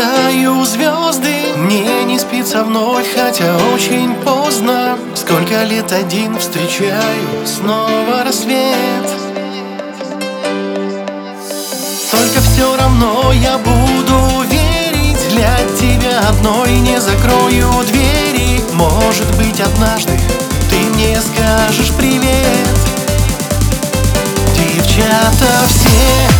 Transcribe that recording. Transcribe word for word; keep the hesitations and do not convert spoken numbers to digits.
считаю звезды. Мне не спится вновь, хотя очень поздно. Сколько лет один встречаю снова рассвет. Только все равно я буду верить. Для тебя одной не закрою двери. Может быть, однажды ты мне скажешь привет. Девчата все